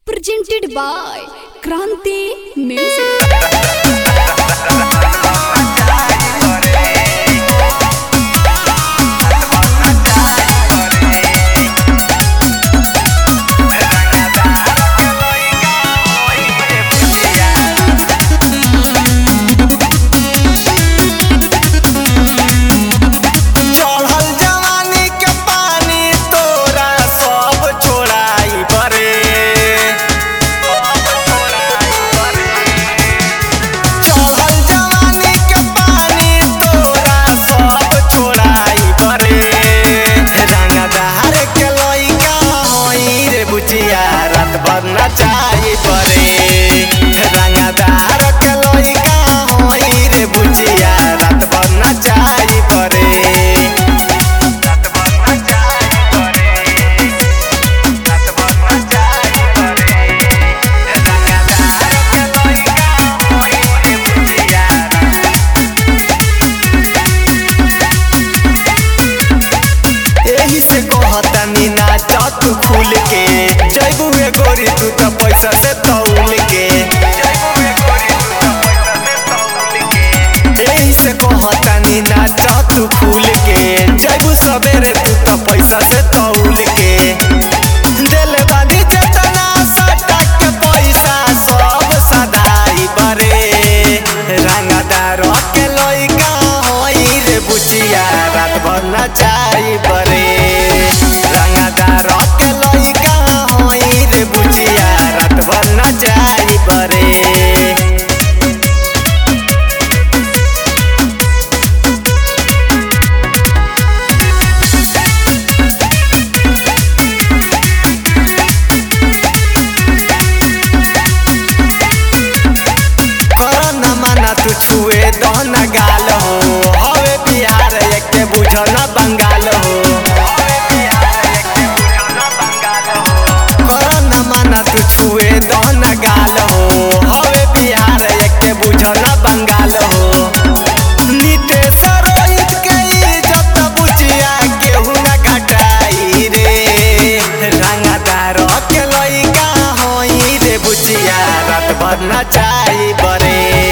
presented by Kranti Music. नचाई परे रंगदार के लइका होई रे बुचिया रात भर नचाई परे एही से कहतनी नाच तू खुल के जइबू गोरी तू तो पैसा से तौल के एही से कहतनी नाच तू खुल के जइबू सबेरे तू तो पैसा से तौल के दिल बानी जेतना सटा के पैसा सब सदाई बरे रंगदार के लइका होई रे बुचिया रात भर नचाई बरे रंगदार के लइका होई रे बुचिया रात भर नचाई बरे तू छुए दहन गाल हो हवे बिहार एक बुझ न बंगाल हो करन माना तू छुए दहन गाल हो हवे बिहार एक बुझ न बंगाल हो नीतीश रोहित के इज्जत बुचिया केहू न घटाई रे रंगदार के लइका होई रे बुचिया रात भर नचाई बरे